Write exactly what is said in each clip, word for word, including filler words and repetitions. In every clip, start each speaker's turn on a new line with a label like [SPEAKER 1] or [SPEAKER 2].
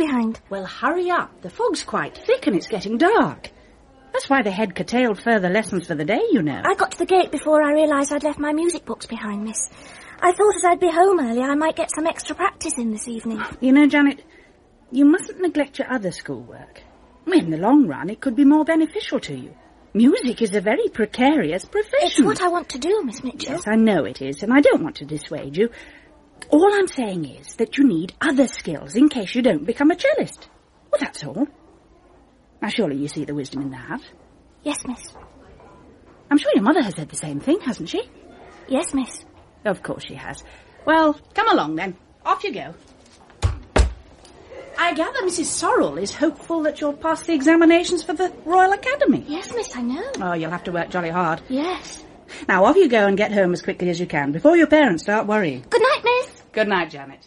[SPEAKER 1] behind.
[SPEAKER 2] Well, hurry up. The fog's quite thick and it's getting dark. That's why the head curtailed further lessons for the day, you know.
[SPEAKER 1] I got to the gate before I realised I'd left my music books behind, miss. I thought as I'd be home early, I might get some extra practice in this evening.
[SPEAKER 2] You know, Janet, you mustn't neglect your other schoolwork. In the long run, it could be more beneficial to you. Music is a very precarious profession.
[SPEAKER 1] It's what I want to do, Miss Mitchell.
[SPEAKER 2] Yes, I know it is, and I don't want to dissuade you. All I'm saying is that you need other skills in case you don't become a cellist. Well, that's all. Now, surely you see the wisdom in that.
[SPEAKER 1] Yes, miss.
[SPEAKER 2] I'm sure your mother has said the same thing, hasn't she?
[SPEAKER 1] Yes, miss.
[SPEAKER 2] Of course she has. Well, come along then. Off you go. I gather Missus Sorrell is hopeful that you'll pass the examinations for the Royal Academy.
[SPEAKER 1] Yes, miss, I know.
[SPEAKER 2] Oh, you'll have to work jolly hard.
[SPEAKER 1] Yes.
[SPEAKER 2] Now, off you go and get home as quickly as you can, before your parents start worrying.
[SPEAKER 1] Good night, miss.
[SPEAKER 2] Good night, Janet.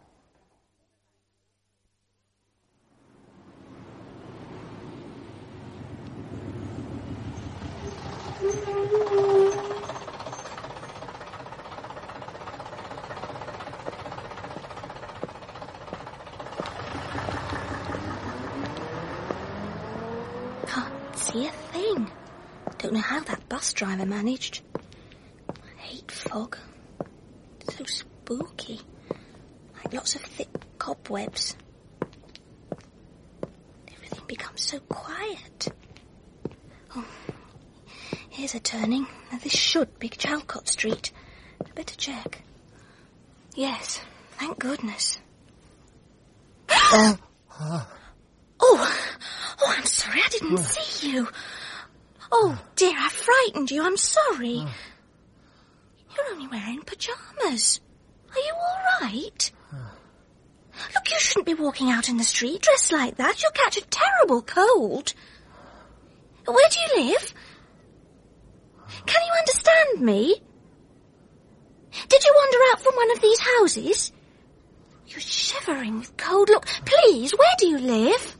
[SPEAKER 1] See a thing. Don't know how that bus driver managed. I hate fog. It's so spooky. Like lots of thick cobwebs. Everything becomes so quiet. Oh, here's a turning. Now this should be Chalcott Street. I better check. Yes, thank goodness.
[SPEAKER 3] Oh, uh.
[SPEAKER 1] Oh, oh, I'm sorry, I didn't see you. Oh, dear, I frightened you, I'm sorry. You're only wearing pyjamas. Are you all right? Look, you shouldn't be walking out in the street dressed like that. You'll catch a terrible cold. Where do you live? Can you understand me? Did you wander out from one of these houses? You're shivering with cold. Look, please, where do you live?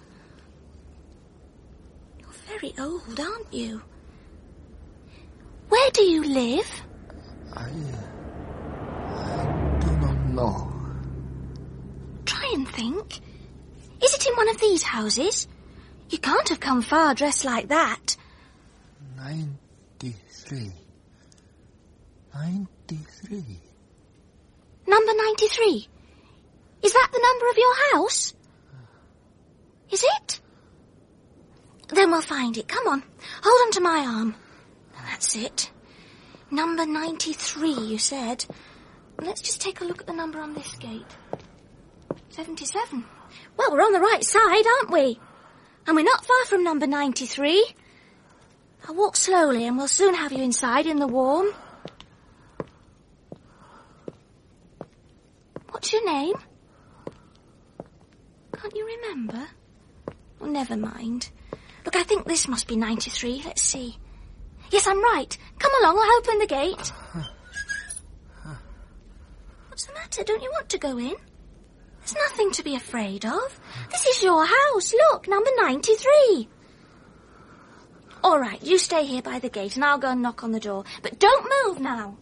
[SPEAKER 1] Very old, aren't you? Where do you live?
[SPEAKER 3] I... I do not know.
[SPEAKER 1] Try and think. Is it in one of these houses? You can't have come far dressed like that.
[SPEAKER 3] Ninety-three. Ninety-three.
[SPEAKER 1] Number ninety-three? Is that the number of your house? Is it? Then we'll find it. Come on. Hold on to my arm. That's it. Number ninety-three, you said. Let's just take a look at the number on this gate. seventy-seven. Well, we're on the right side, aren't we? And we're not far from number ninety-three. I'll walk slowly and we'll soon have you inside in the warm. What's your name? Can't you remember? Oh, never mind. Look, I think this must be ninety-three. Let's see. Yes, I'm right. Come along, I'll open the gate. What's the matter? Don't you want to go in? There's nothing to be afraid of. This is your house. Look, number ninety-three. All right, you stay here by the gate and I'll go and knock on the door. But don't move now.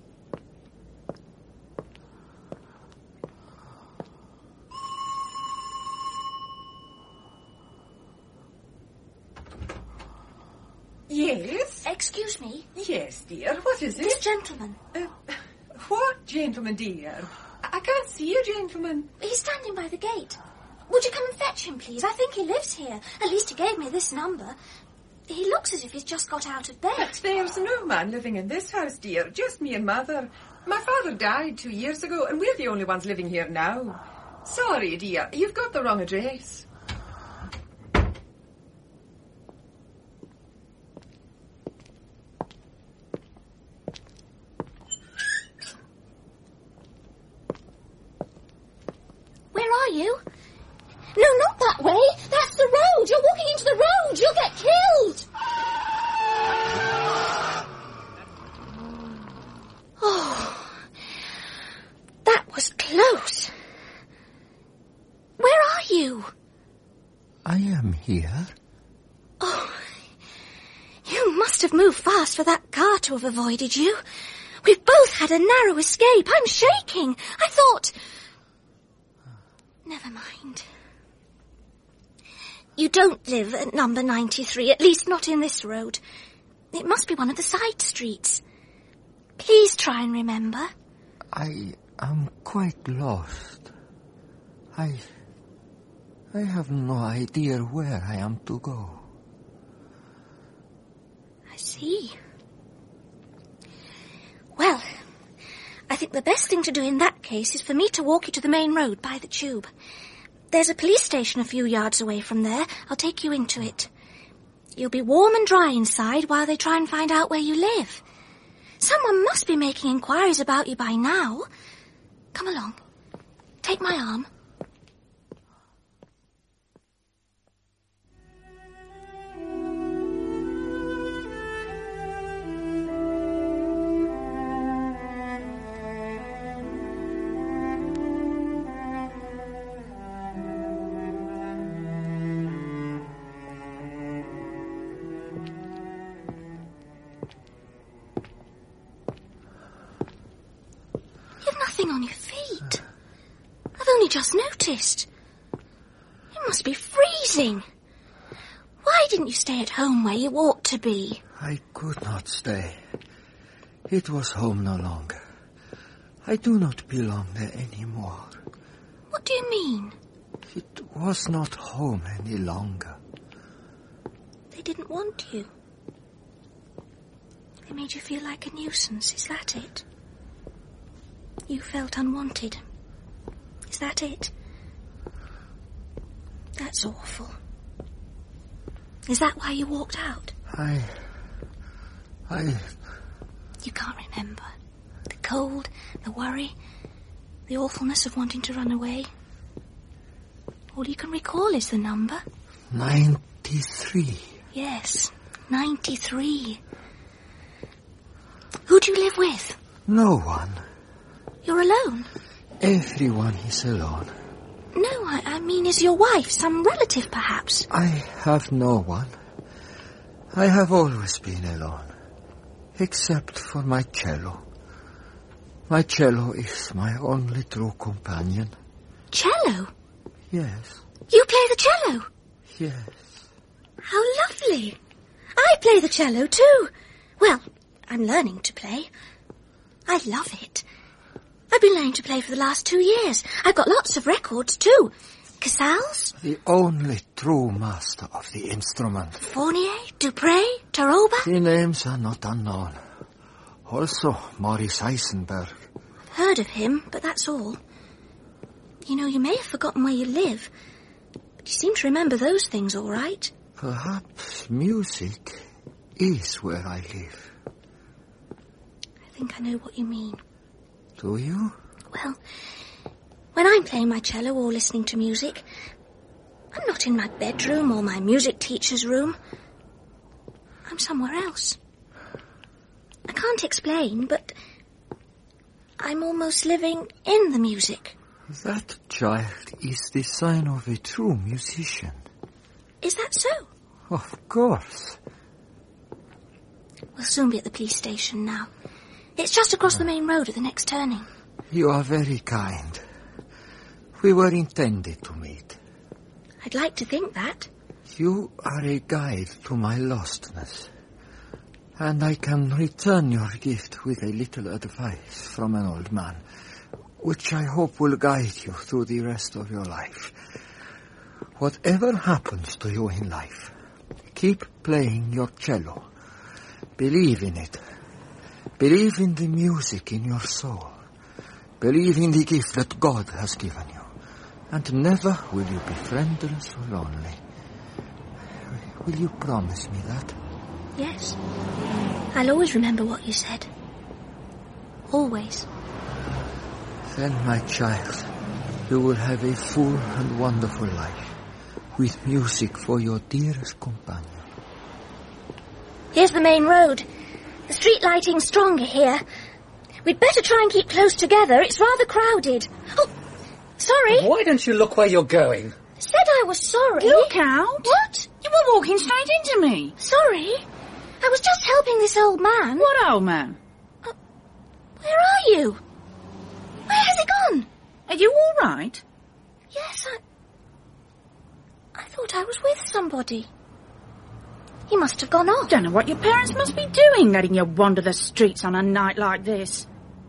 [SPEAKER 4] Yes?
[SPEAKER 1] Excuse me?
[SPEAKER 4] Yes, dear. What is it?
[SPEAKER 1] This gentleman.
[SPEAKER 4] Uh, what gentleman, dear? I, I can't see a gentleman.
[SPEAKER 1] He's standing by the gate. Would you come and fetch him, please? I think he lives here. At least he gave me this number. He looks as if he's just got out of bed.
[SPEAKER 4] There's no man living in this house, dear. Just me and Mother. My father died two years ago, and we're the only ones living here now. Sorry, dear. You've got the wrong address.
[SPEAKER 1] Where are you? No, not that way. That's the road. You're walking into the road. You'll get killed. Oh, that was close. Where are you?
[SPEAKER 3] I am here.
[SPEAKER 1] Oh, you must have moved fast for that car to have avoided you. We've both had a narrow escape. I'm shaking. I thought... Never mind. You don't live at number ninety-three, at least not in this road. It must be one of the side streets. Please try and remember.
[SPEAKER 3] I am quite lost. I... I have no idea where I am to go.
[SPEAKER 1] I see. Well, I think the best thing to do in that case is for me to walk you to the main road by the tube. There's a police station a few yards away from there. I'll take you into it. You'll be warm and dry inside while they try and find out where you live. Someone must be making inquiries about you by now. Come along. Take my arm. On your feet. I've only just noticed. It must be freezing. Why didn't you stay at home where you ought to be?
[SPEAKER 3] I could not stay. It was home no longer. I do not belong there anymore.
[SPEAKER 1] What do you mean?
[SPEAKER 3] It was not home any longer.
[SPEAKER 1] They didn't want you. They made you feel like a nuisance, is that it? You felt unwanted. Is that it? That's awful. Is that why you walked out?
[SPEAKER 3] I... I...
[SPEAKER 1] You can't remember. The cold, the worry, the awfulness of wanting to run away. All you can recall is the number.
[SPEAKER 3] Ninety-three.
[SPEAKER 1] Yes, ninety-three. Who do you live with?
[SPEAKER 3] No one.
[SPEAKER 1] You're alone?
[SPEAKER 3] Everyone is alone.
[SPEAKER 1] No, I, I mean, is your wife some relative, perhaps?
[SPEAKER 3] I have no one. I have always been alone. Except for my cello. My cello is my only true companion.
[SPEAKER 1] Cello?
[SPEAKER 3] Yes.
[SPEAKER 1] You play the cello?
[SPEAKER 3] Yes.
[SPEAKER 1] How lovely. I play the cello, too. Well, I'm learning to play. I love it. I've been learning to play for the last two years. I've got lots of records, too. Casals?
[SPEAKER 3] The only true master of the instrument.
[SPEAKER 1] Fournier, Dupre, Taroba?
[SPEAKER 3] The names are not unknown. Also, Maurice Eisenberg.
[SPEAKER 1] I've heard of him, but that's all. You know, you may have forgotten where you live, but you seem to remember those things all right.
[SPEAKER 3] Perhaps music is where I live.
[SPEAKER 1] I think I know what you mean.
[SPEAKER 3] Do you?
[SPEAKER 1] Well, when I'm playing my cello or listening to music, I'm not in my bedroom or my music teacher's room. I'm somewhere else. I can't explain, but I'm almost living in the music.
[SPEAKER 3] That child is the sign of a true musician.
[SPEAKER 1] Is that so?
[SPEAKER 3] Of course.
[SPEAKER 1] We'll soon be at the police station now. It's just across the main road at the next turning.
[SPEAKER 3] You are very kind. We were intended to meet.
[SPEAKER 1] I'd like to think that.
[SPEAKER 3] You are a guide to my lostness. And I can return your gift with a little advice from an old man, which I hope will guide you through the rest of your life. Whatever happens to you in life, keep playing your cello. Believe in it. Believe in the music in your soul. Believe in the gift that God has given you. And never will you be friendless or lonely. Will you promise me that?
[SPEAKER 1] Yes. I'll always remember what you said. Always.
[SPEAKER 3] Then, my child, you will have a full and wonderful life, with music for your dearest companion.
[SPEAKER 1] Here's the main road. The street lighting's stronger here. We'd better try and keep close together. It's rather crowded. Oh, sorry.
[SPEAKER 5] Why don't you look where you're going?
[SPEAKER 1] Said I was sorry.
[SPEAKER 2] Look out.
[SPEAKER 1] What?
[SPEAKER 2] You were walking straight into me.
[SPEAKER 1] Sorry. I was just helping this old man.
[SPEAKER 2] What old man?
[SPEAKER 1] Uh, where are you? Where has he gone?
[SPEAKER 2] Are you all right?
[SPEAKER 1] Yes, I... I thought I was with somebody. He must have gone off.
[SPEAKER 2] Don't know what your parents must be doing, letting you wander the streets on a night like this.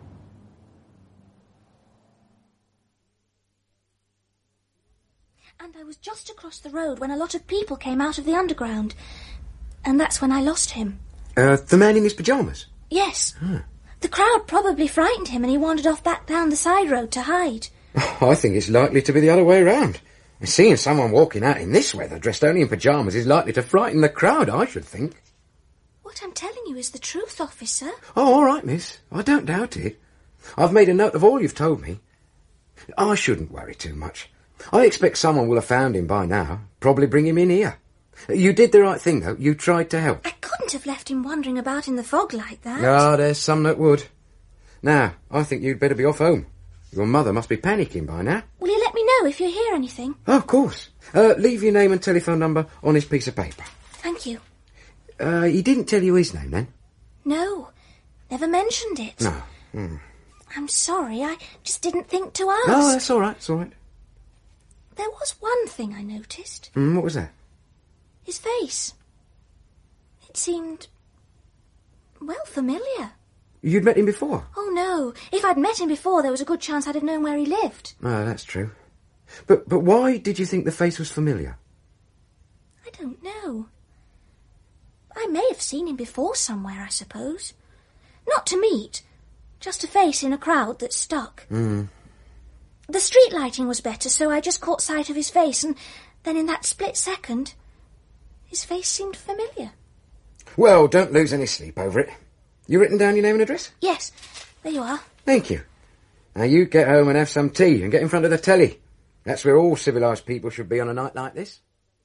[SPEAKER 1] And I was just across the road when a lot of people came out of the underground. And that's when I lost him.
[SPEAKER 6] Uh, the man in his pyjamas?
[SPEAKER 1] Yes.
[SPEAKER 6] Hmm.
[SPEAKER 1] The crowd probably frightened him and he wandered off back down the side road to hide.
[SPEAKER 6] I think it's likely to be the other way round. And seeing someone walking out in this weather dressed only in pyjamas is likely to frighten the crowd, I should think.
[SPEAKER 1] What I'm telling you is the truth, officer.
[SPEAKER 6] Oh, all right, miss. I don't doubt it. I've made a note of all you've told me. I shouldn't worry too much. I expect someone will have found him by now. Probably bring him in here. You did the right thing, though. You tried to help.
[SPEAKER 1] I couldn't have left him wandering about in the fog like that.
[SPEAKER 6] Ah, there's some that would. Now, I think you'd better be off home. Your mother must be panicking by now.
[SPEAKER 1] Will you let me know if you hear anything?
[SPEAKER 6] Oh, of course. Uh, leave your name and telephone number on this piece of paper.
[SPEAKER 1] Thank you.
[SPEAKER 6] Uh, he didn't tell you his name, then?
[SPEAKER 1] No. Never mentioned it.
[SPEAKER 6] No. Mm.
[SPEAKER 1] I'm sorry. I just didn't think to ask.
[SPEAKER 6] No, that's all right. It's all right.
[SPEAKER 1] There was one thing I noticed.
[SPEAKER 6] Mm, what was that?
[SPEAKER 1] His face. It seemed, well, familiar.
[SPEAKER 6] You'd met him before?
[SPEAKER 1] Oh, no. If I'd met him before, there was a good chance I'd have known where he lived.
[SPEAKER 6] Oh, that's true. But but why did you think the face was familiar?
[SPEAKER 1] I don't know. I may have seen him before somewhere, I suppose. Not to meet. Just a face in a crowd that stuck.
[SPEAKER 6] Mm.
[SPEAKER 1] The street lighting was better, so I just caught sight of his face, and then in that split second, his face seemed familiar.
[SPEAKER 6] Well, don't lose any sleep over it. You written down your name and address?
[SPEAKER 1] Yes, there you are.
[SPEAKER 6] Thank you. Now you get home and have some tea and get in front of the telly. That's where all civilised people should be on a night like this.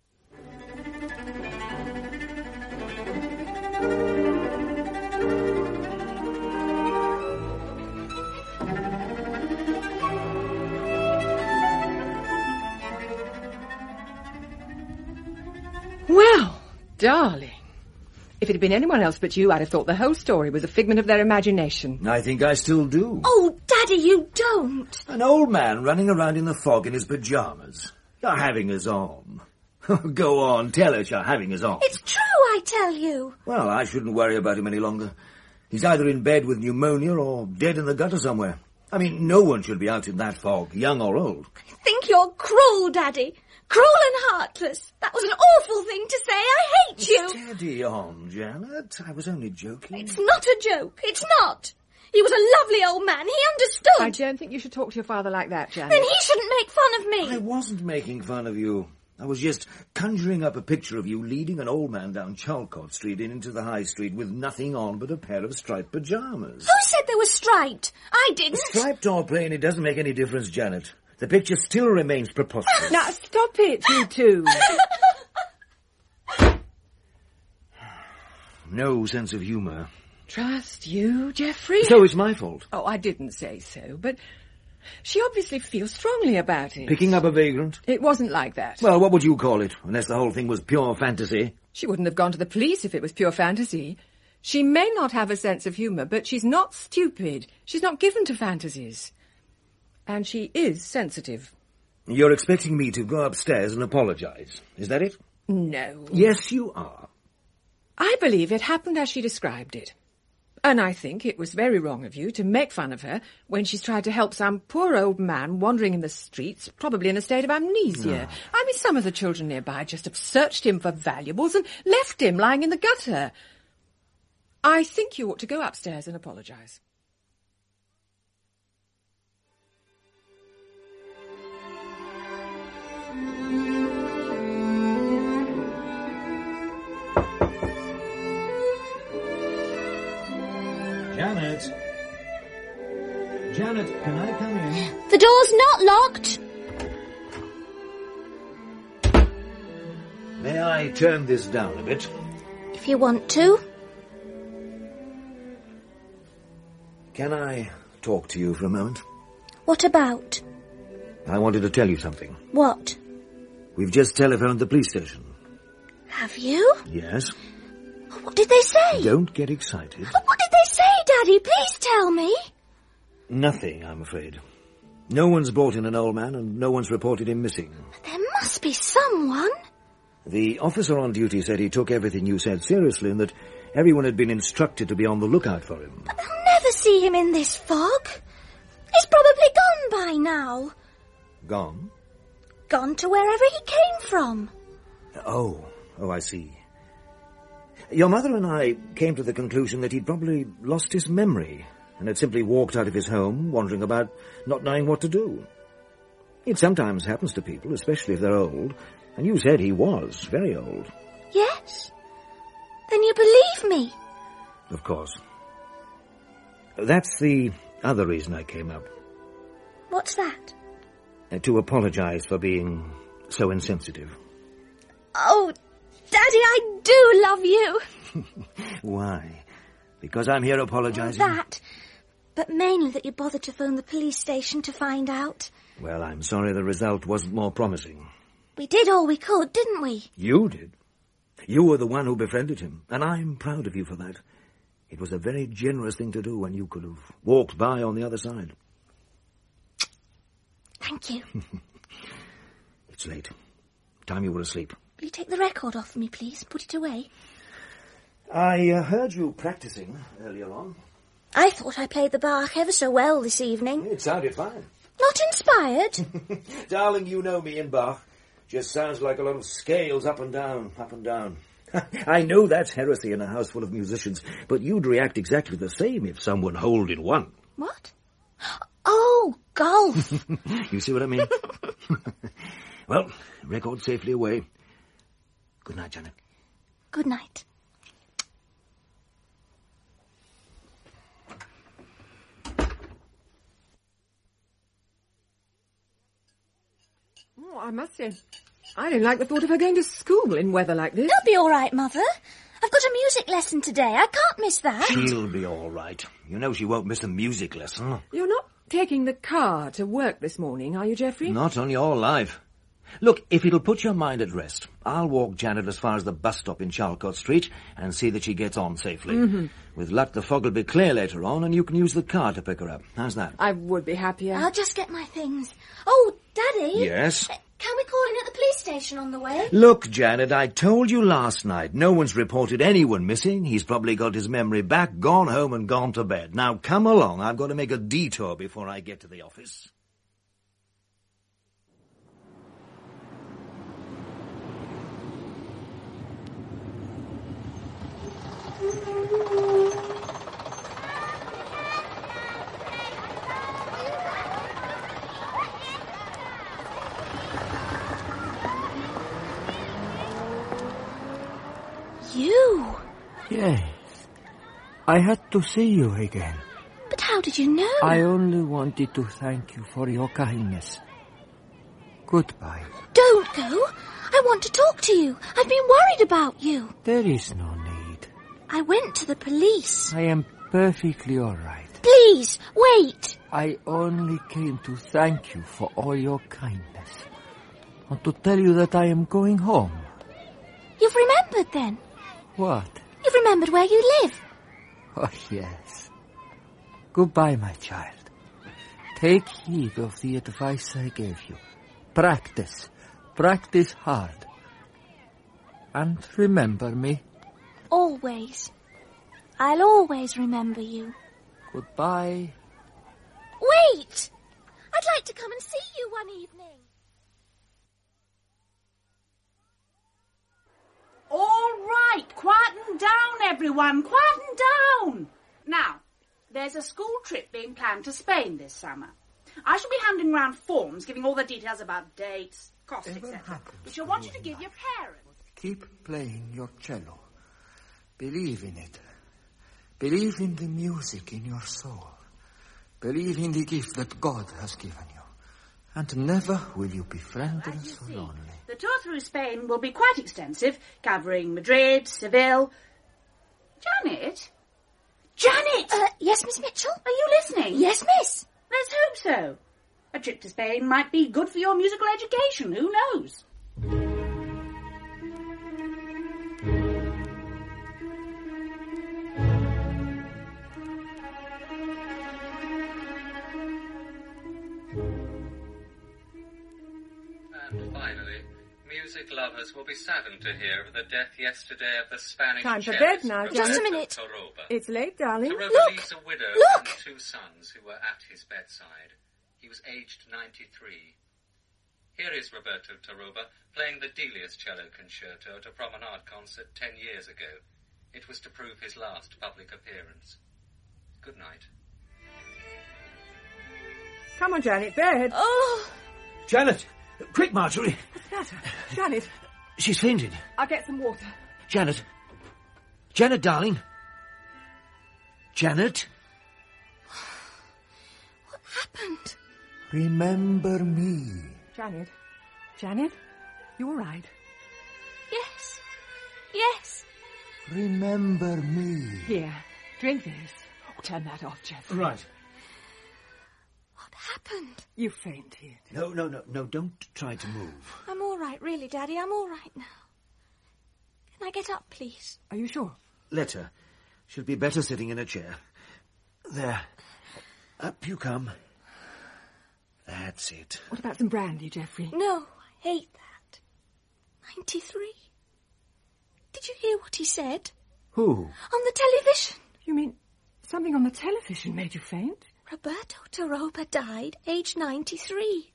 [SPEAKER 4] Well, darling, if it had been anyone else but you, I'd have thought the whole story was a figment of their imagination.
[SPEAKER 7] I think I still do.
[SPEAKER 1] Oh, Daddy, you don't.
[SPEAKER 7] An old man running around in the fog in his pyjamas. You're having us on. Go on, tell us you're having us on.
[SPEAKER 1] It's true, I tell you.
[SPEAKER 7] Well, I shouldn't worry about him any longer. He's either in bed with pneumonia or dead in the gutter somewhere. I mean, no one should be out in that fog, young or old.
[SPEAKER 1] I think you're cruel, Daddy. Cruel and heartless. That was an awful thing to say. I hate you.
[SPEAKER 7] Steady on, Janet. I was only joking.
[SPEAKER 1] It's not a joke. It's not. He was a lovely old man. He understood.
[SPEAKER 4] I don't think you should talk to your father like that, Janet.
[SPEAKER 1] Then he shouldn't make fun of me.
[SPEAKER 7] I wasn't making fun of you. I was just conjuring up a picture of you leading an old man down Chalcott Street and into the High Street with nothing on but a pair of striped pyjamas.
[SPEAKER 1] Who said they were striped? I didn't.
[SPEAKER 7] Striped or plain, it doesn't make any difference, Janet. The picture still remains preposterous.
[SPEAKER 4] Now, stop it, you two.
[SPEAKER 7] No sense of humour.
[SPEAKER 4] Trust you, Geoffrey?
[SPEAKER 7] So it's my fault.
[SPEAKER 4] Oh, I didn't say so, but she obviously feels strongly about it.
[SPEAKER 7] Picking up a vagrant?
[SPEAKER 4] It wasn't like that.
[SPEAKER 7] Well, what would you call it, unless the whole thing was pure fantasy?
[SPEAKER 4] She wouldn't have gone to the police if it was pure fantasy. She may not have a sense of humour, but she's not stupid. She's not given to fantasies. And she is sensitive.
[SPEAKER 7] You're expecting me to go upstairs and apologise, is that it?
[SPEAKER 4] No.
[SPEAKER 7] Yes, you are.
[SPEAKER 4] I believe it happened as she described it. And I think it was very wrong of you to make fun of her when she's tried to help some poor old man wandering in the streets, probably in a state of amnesia.
[SPEAKER 7] Oh.
[SPEAKER 4] I mean, some of the children nearby just have searched him for valuables and left him lying in the gutter. I think you ought to go upstairs and apologise.
[SPEAKER 7] Janet? Janet, can I come in?
[SPEAKER 1] The door's not locked.
[SPEAKER 7] May I turn this down a bit?
[SPEAKER 1] If you want to.
[SPEAKER 7] Can I talk to you for a moment?
[SPEAKER 1] What about?
[SPEAKER 7] I wanted to tell you something.
[SPEAKER 1] What?
[SPEAKER 7] We've just telephoned the police station.
[SPEAKER 1] Have you?
[SPEAKER 7] Yes?
[SPEAKER 1] What did they say?
[SPEAKER 7] Don't get excited.
[SPEAKER 1] What did they say, Daddy? Please tell me.
[SPEAKER 7] Nothing, I'm afraid. No one's brought in an old man and no one's reported him missing.
[SPEAKER 1] There must be someone.
[SPEAKER 7] The officer on duty said he took everything you said seriously and that everyone had been instructed to be on the lookout for him.
[SPEAKER 1] But they'll never see him in this fog. He's probably gone by now.
[SPEAKER 7] Gone?
[SPEAKER 1] Gone to wherever he came from.
[SPEAKER 7] Oh, oh, I see. Your mother and I came to the conclusion that he'd probably lost his memory and had simply walked out of his home, wandering about, not knowing what to do. It sometimes happens to people, especially if they're old, and you said he was very old.
[SPEAKER 1] Yes. Then you believe me?
[SPEAKER 7] Of course. That's the other reason I came up.
[SPEAKER 1] What's that?
[SPEAKER 7] Uh, to apologize for being so insensitive.
[SPEAKER 1] Oh, Daddy, I do love you.
[SPEAKER 7] Why? Because I'm here apologizing?
[SPEAKER 1] That. But mainly that you bothered to phone the police station to find out.
[SPEAKER 7] Well, I'm sorry the result wasn't more promising.
[SPEAKER 1] We did all we could, didn't we?
[SPEAKER 7] You did. You were the one who befriended him, and I'm proud of you for that. It was a very generous thing to do when you could have walked by on the other side.
[SPEAKER 1] Thank you.
[SPEAKER 7] It's late. Time you were asleep.
[SPEAKER 1] Will you take the record off me, please? Put it away.
[SPEAKER 7] I uh, heard you practicing earlier on.
[SPEAKER 1] I thought I played the Bach ever so well this evening.
[SPEAKER 7] It sounded fine.
[SPEAKER 1] Not inspired?
[SPEAKER 7] Darling, you know me in Bach. Just sounds like a lot of scales up and down, up and down. I know that's heresy in a house full of musicians, but you'd react exactly the same if someone holed in one.
[SPEAKER 1] What? Oh, golf.
[SPEAKER 7] You see what I mean? Well, record safely away. Good night, Janet.
[SPEAKER 1] Good night.
[SPEAKER 4] Oh, I must say, I don't like the thought of her going to school in weather like this.
[SPEAKER 1] You'll be all right, Mother. I've got a music lesson today. I can't miss that.
[SPEAKER 7] She'll be all right. You know she won't miss a music lesson.
[SPEAKER 4] You're not taking the car to work this morning, are you, Geoffrey?
[SPEAKER 7] Not on your life. Look, if it'll put your mind at rest, I'll walk Janet as far as the bus stop in Charlecote Street and see that she gets on safely.
[SPEAKER 4] Mm-hmm.
[SPEAKER 7] With luck, the fog will be clear later on, and you can use the car to pick her up. How's that?
[SPEAKER 4] I would be happier.
[SPEAKER 1] I'll just get my things. Oh, Daddy.
[SPEAKER 7] Yes?
[SPEAKER 1] Uh, can we call in at the police station on the way?
[SPEAKER 7] Look, Janet, I told you last night. No one's reported anyone missing. He's probably got his memory back, gone home and gone to bed. Now, come along. I've got to make a detour before I get to the office.
[SPEAKER 1] You?
[SPEAKER 3] Yes. I had to see you again.
[SPEAKER 1] But how did you know?
[SPEAKER 3] I only wanted to thank you for your kindness. Goodbye.
[SPEAKER 1] Don't go. I want to talk to you. I've been worried about you.
[SPEAKER 3] There is no need.
[SPEAKER 1] I went to the police.
[SPEAKER 3] I am perfectly all right.
[SPEAKER 1] Please, wait.
[SPEAKER 3] I only came to thank you for all your kindness. And to tell you that I am going home.
[SPEAKER 1] You've remembered then?
[SPEAKER 3] What?
[SPEAKER 1] You've remembered where you live.
[SPEAKER 3] Oh, yes. Goodbye, my child. Take heed of the advice I gave you. Practice. Practice hard. And remember me.
[SPEAKER 1] Always. I'll always remember you.
[SPEAKER 3] Goodbye.
[SPEAKER 1] Wait! I'd like to come and see you one evening.
[SPEAKER 2] All right, quieten down, everyone, quieten down. Now, there's a school trip being planned to Spain this summer. I shall be handing round forms giving all the details about dates, costs, et cetera, which I want you to give your parents.
[SPEAKER 3] Keep playing your cello. Believe in it. Believe in the music in your soul. Believe in the gift that God has given you. And never will you be friendless or lonely.
[SPEAKER 2] The tour through Spain will be quite extensive, covering Madrid, Seville. Janet? Janet!
[SPEAKER 1] Uh, yes, Miss Mitchell?
[SPEAKER 2] Are you listening?
[SPEAKER 1] Yes, miss.
[SPEAKER 2] Let's hope so. A trip to Spain might be good for your musical education. Who knows?
[SPEAKER 8] And finally, music music lovers will be saddened to hear of the death yesterday of the Spanish
[SPEAKER 4] Time for
[SPEAKER 8] cellist
[SPEAKER 4] bed now,
[SPEAKER 8] Roberto
[SPEAKER 1] Just a minute.
[SPEAKER 8] Toroba.
[SPEAKER 4] It's late, darling.
[SPEAKER 8] Toroba
[SPEAKER 1] Look!
[SPEAKER 8] leaves a widow
[SPEAKER 1] Look!
[SPEAKER 8] and two sons who were at his bedside. He was aged ninety-three. Here is Roberto Toroba playing the Delius cello concerto at a promenade concert ten years ago. It was to prove his last public appearance. Good night.
[SPEAKER 4] Come on, Janet, bed.
[SPEAKER 1] Oh,
[SPEAKER 7] Janet! Quick, Marjorie!
[SPEAKER 4] What's the matter? Janet,
[SPEAKER 7] She's fainted.
[SPEAKER 4] I'll get some water.
[SPEAKER 7] Janet! Janet, darling! Janet!
[SPEAKER 1] what happened?
[SPEAKER 3] Remember me.
[SPEAKER 4] Janet, Janet, you all right?
[SPEAKER 1] Yes. Yes.
[SPEAKER 3] Remember me.
[SPEAKER 4] Here, drink this. Oh, turn that off, Geoffrey.
[SPEAKER 7] Right.
[SPEAKER 1] What happened?
[SPEAKER 4] You fainted.
[SPEAKER 7] No, no, no, no, don't try to move.
[SPEAKER 1] I'm all right, really, Daddy. I'm all right now. Can I get up, please?
[SPEAKER 4] Are you sure?
[SPEAKER 7] Let her. She'll be better sitting in a chair. There. Up you come. That's it.
[SPEAKER 4] What about some brandy, Geoffrey?
[SPEAKER 1] No, I hate that. ninety-three. Did you hear what he said?
[SPEAKER 7] Who?
[SPEAKER 1] On the television.
[SPEAKER 4] You mean something on the television made you faint?
[SPEAKER 1] Roberto Toroba died aged ninety-three.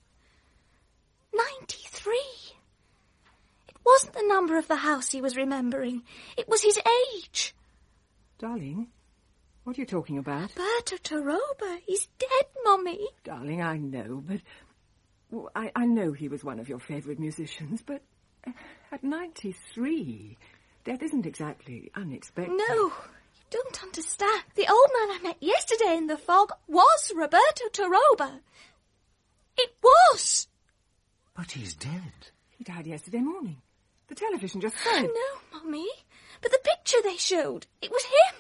[SPEAKER 1] ninety-three. It wasn't the number of the house he was remembering. It was his age.
[SPEAKER 4] Darling, what are you talking about?
[SPEAKER 1] Roberto Toroba. He's dead, Mummy.
[SPEAKER 4] Darling, I know, but... Well, I, I know he was one of your favourite musicians, but uh, at ninety-three, death isn't exactly unexpected.
[SPEAKER 1] No, you don't understand. The old man I met yesterday in the fog was Roberto Toroba. It was.
[SPEAKER 7] But he's dead.
[SPEAKER 4] He died yesterday morning. The television just
[SPEAKER 1] I
[SPEAKER 4] said.
[SPEAKER 1] know, Mummy. But the picture they showed, it was him.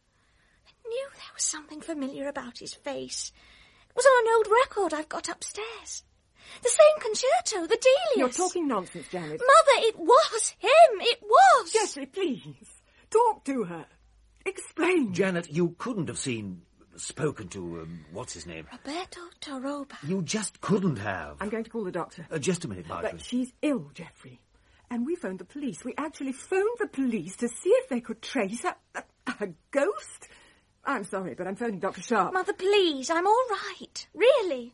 [SPEAKER 1] I knew there was something familiar about his face. It was on an old record I've got upstairs. The same concerto, the Delius.
[SPEAKER 4] You're talking nonsense, Janet.
[SPEAKER 1] Mother, it was him. It was.
[SPEAKER 4] Geoffrey, please. Talk to her. Explain.
[SPEAKER 7] Janet, you couldn't have seen... spoken to... Um, what's his name?
[SPEAKER 1] Roberto Toroba.
[SPEAKER 7] You just couldn't have.
[SPEAKER 4] I'm going to call the doctor.
[SPEAKER 7] Uh, just a minute, Marjorie.
[SPEAKER 4] But she's ill, Geoffrey. And we phoned the police. We actually phoned the police to see if they could trace a, a, a ghost. I'm sorry, but I'm phoning Doctor Sharp.
[SPEAKER 1] Mother, please, I'm all right. Really.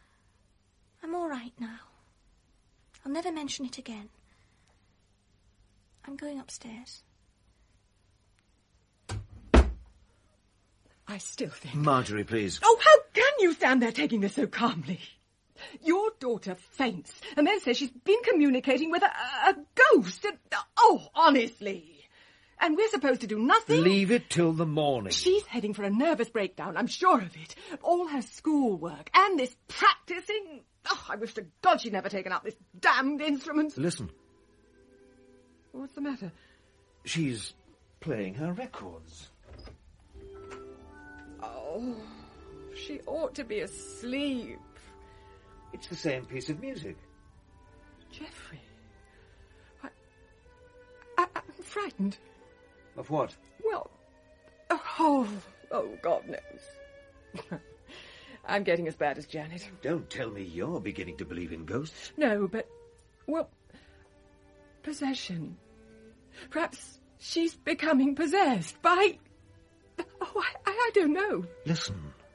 [SPEAKER 1] I'm all right now. I'll never mention it again. I'm going upstairs.
[SPEAKER 4] I still think...
[SPEAKER 7] Marjorie, please.
[SPEAKER 4] Oh, how can you stand there taking this so calmly? Your daughter faints and then says she's been communicating with a, a ghost. And, oh, honestly. And we're supposed to do nothing?
[SPEAKER 7] Leave it till the morning.
[SPEAKER 4] She's heading for a nervous breakdown, I'm sure of it. All her schoolwork and this practising. Oh, I wish to God she'd never taken up this damned instrument.
[SPEAKER 7] Listen.
[SPEAKER 4] What's the matter?
[SPEAKER 7] She's playing her records.
[SPEAKER 4] Oh, she ought to be asleep.
[SPEAKER 7] It's the same piece of music.
[SPEAKER 4] Geoffrey, I, I, I'm frightened.
[SPEAKER 7] Of what?
[SPEAKER 4] Well, oh, oh, God knows. I'm getting as bad as Janet.
[SPEAKER 7] Don't tell me you're beginning to believe in ghosts.
[SPEAKER 4] No, but, well, possession. Perhaps she's becoming possessed by... Oh, I, I, I don't know.
[SPEAKER 7] Listen.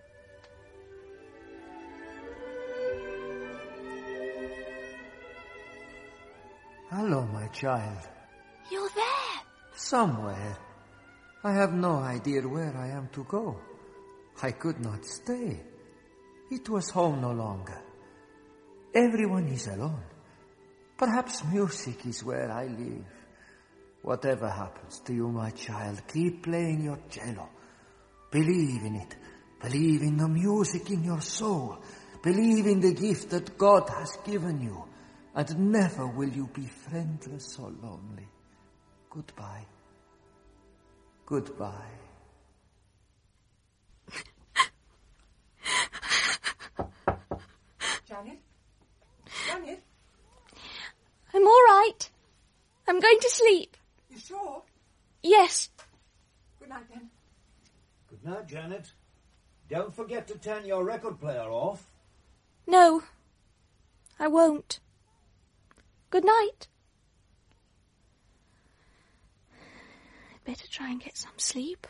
[SPEAKER 3] Hello, my child.
[SPEAKER 1] You're there.
[SPEAKER 3] Somewhere. I have no idea where I am to go. I could not stay. It was home no longer. Everyone is alone. Perhaps music is where I live. Whatever happens to you, my child, keep playing your cello. Believe in it. Believe in the music in your soul. Believe in the gift that God has given you. And never will you be friendless or lonely. Goodbye. Goodbye.
[SPEAKER 4] Janet? Janet?
[SPEAKER 1] I'm all right. I'm going to sleep.
[SPEAKER 4] You sure?
[SPEAKER 1] Yes.
[SPEAKER 4] Good night, then.
[SPEAKER 7] Good night, Janet. Don't forget to turn your record player off.
[SPEAKER 1] No, I won't. Good night. I'd better try and get some sleep.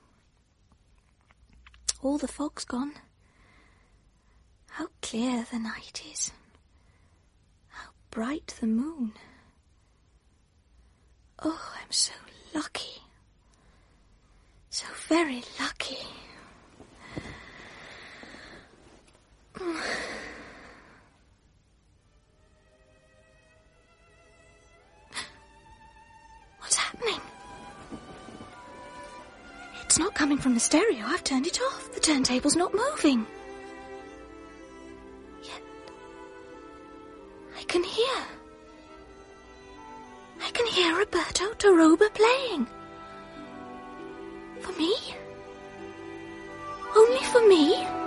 [SPEAKER 1] All the fog's gone. How clear the night is. How bright the moon. Oh, I'm so lucky. So very lucky. What's happening? It's not coming from the stereo. I've turned it off. The turntable's not moving. Yet, I can hear. I can hear Roberto Taroba playing. For me? Only for me?